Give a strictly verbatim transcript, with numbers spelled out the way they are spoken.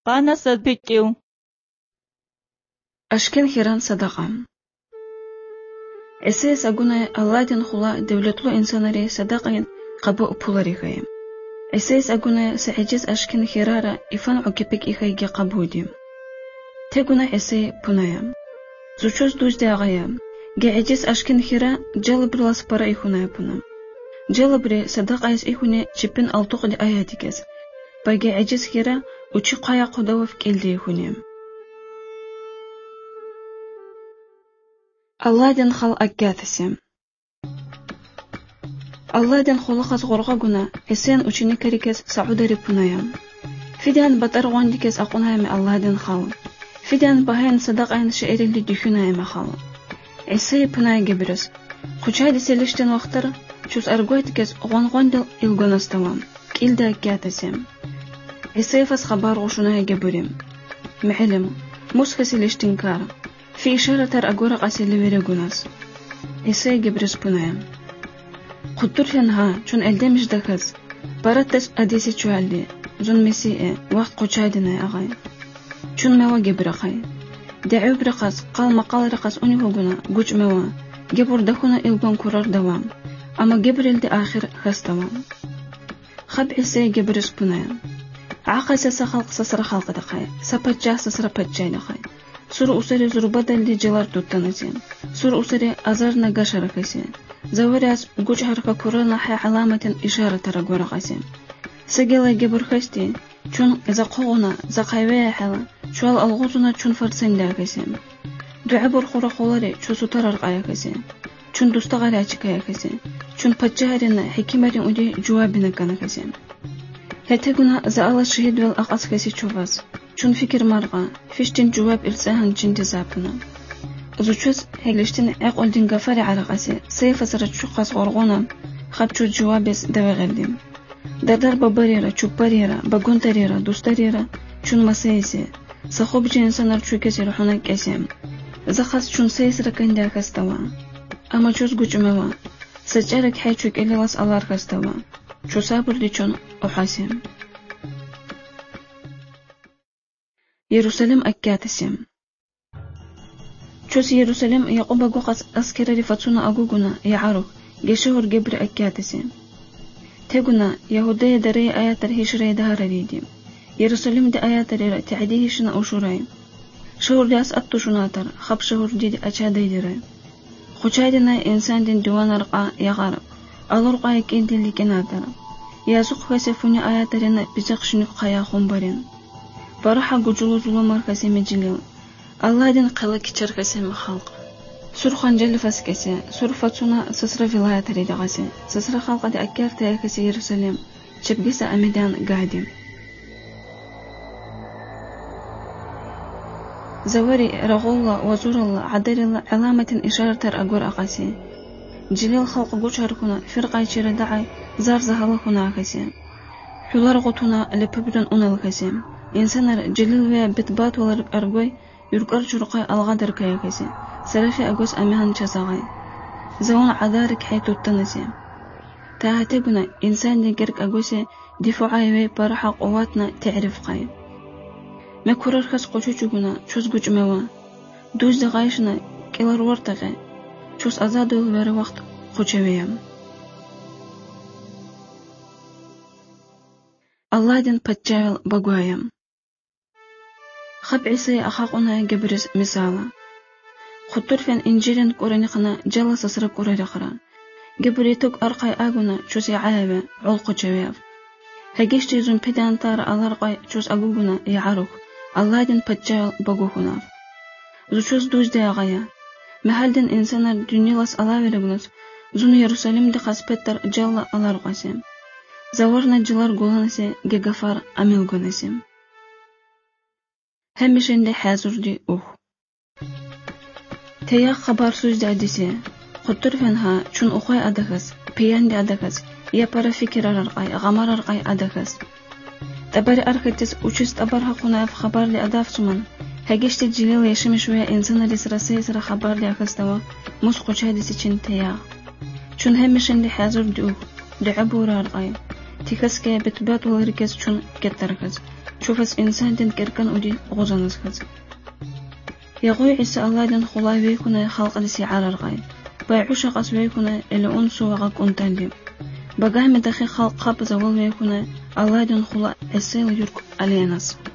بانا صدبكيو أشكن خيران صدقة أساس أقولنا الله تنخلا دولتلو إنسانري صدقين قبو بولاري خيم أساس أقولنا سعجز أشكن خيرارا إفان عقبك إخيجي قبودي تقولنا أساس بنايم زوجوز دوز داغيام جعجز أشكن خيرا جلب راس برا إخونا بنا جلبري صدقة إس إخونا جبن ألتقد آياتكس باقي عجز خيرا وشي قايا قدوا في كيل إخونا الله دين خل أجاثسم الله دين خلقت غرقنا إسان وشني كريكس سعودة ربنايم فدان بطر واندكس أقولها من الله دين خل فدان بهين صدقين شعير اللي دخنا ما خل عسى بناي جبرس خشاد سلشتن وقتر شوس أرجوتكس غن غندل إلجناس تمام كيل دا أجاثسم عسى فس خبر وشنا جبريم معلم مسخ سلشتن كار في إشارة تر أجورا قاسي اللي ويرجوناس عسى جبرس بنايم قدرتنها شون ألدمش دكز براتس أديسي شوالي زون مسيئة وقت قشادنا أغاي شون ما واجب رقاي دعو برقص قال مقال رقص أني هوجنا جوج موا جبر دخنا إلجون كرر دوام أما جبريل دي آخر خس دوام خب عسى جبرس بنايم عقل سخلق سسر خلق دقاي سبت جاه سسر بتجاي دقاي سر أسري زر بدل دي جلار توتناسين سر أسري أزار نجاشر كيسين زورياس وجوج حركة كورونا حي علامة إشارة ترى قاسم سجل جبر خستي شون إذا قونا إذا قوية حلا شوال الغوتنا شون فرسين دا قاسم دعبر خورا خولاري شو سترر قايا قاسم شون دوستغالي أشكايا قاسم شون بتجاهرنا حكيمة ودي جوابنا كان قاسم هتقولنا إذا الله شهيد والأقص كاسي شوفاس شون فكر مرقا فيشتين جواب إلساهن جنت زابنا زوجوز هجلشتن أقول دين قفاري على قاسي سيف سرت شقاس غرغونا خبشو جوابس دوغلدين دردر ببريرا شو بريرا بقون تريرا دوست تريرا شون مسيسي سخوب جنسان رشو كسي رحونا كاسيم زخص شون سيس ركن دا كستوا أما جوز قجموا سجارك حيشوك إلي واس الله كستوا شو صابر دي شون أحاسيم يروسلم أكاتسيم شوس يروسلم يقوم بقوقس أسكرة فتونا أجوجنا يعرف جشهر جبر أكاتسين تجونا يهودية دري آيات الهجرة دهار ريدي يروسلم دي آيات الري تعديه شنا أشورين شهر داس أتوشناتر خب شهر دي أشادي دري خشادنا إنسان دين دوان رقا يغرب الله رقا يكين دين لكناتر ياسوق كسفوني آيات رينا بزقشني قيا خمبرين فرح جوجلو زلو مركزي مجلو الله دين قلق كتشركسي مخلق سور خنجل فاسكسي سور فتونا سسر ولاية ريدغسي سسر خلق دي أكار تاكسي يرسلم شبقيس أميدان قادم زوري رغول وزور الله عدل الله علامة إشارة أقور أقاسي جليل خلق جوشاركنا فرقة يشير دعي زار زهلكنا أقاسي حلار غطونا لببدن أنا الكسيم إنسان جليل ويا بتبات ولا أرجوي يرقر شرقي الغدر كيكسي سلفي أجوز أمهن شزاعي زون عذارك حيث التنسي تهاتبنا إنسان يجرك أجوزي دفاعي برح قواتنا تعرف قاي ما كرر خس قشوجنا شوز جوج موا دوز دغايشنا كيلر ورتغي شوز أزادو بر وقت قشويام الله دين بتجاهل بقوايام خب عيسى أخاقنا جبرس مثالا خطر فين إنجيلن قرنقنا جلس سرب قرر خرا جبريتك أرقي أجونا شوسي عابة علق جواب هجيش تيزون بدان تار ألرقي شوس أجونا يعرق الله دين بتجال بقوهنا زوجوس دوز داغيا محل دين إنسان الدنيا لس الله ولبنس زون يروساليم دخس بتر جل ألرقسم زورنا جلار قولنسي جغفار أميل قولنسم همشن دي حازر دي أوه تيا خبر سوز دي أدسي خطر فنها چون أخوي أدكس بيان دي أدكس يا برا فكر ررقاي غمار ررقاي أدكس تباري أركتس وچست تبارها قنا في خبر دي أداف سمن هجيش تجليل يشم شوية إنسان اللي سرسي سر خبر دي أكستوا مسقو شادسي چن تيا چون همشن دي حازر دي أوه دي عبو ررقاي تكسكي بتبات والركز چون كتركز شوفس إنسان تنكركن أودي غزنس خز يقوي عيسى الله دن خلاي بيكونا خلق لسي عرر غاي بايعوشا قص بيكونا إلى أنسو وغاك أنتانديم بقاي مدخي خلق قاب زوال بيكونا الله دن خلا السيل يرك عليناس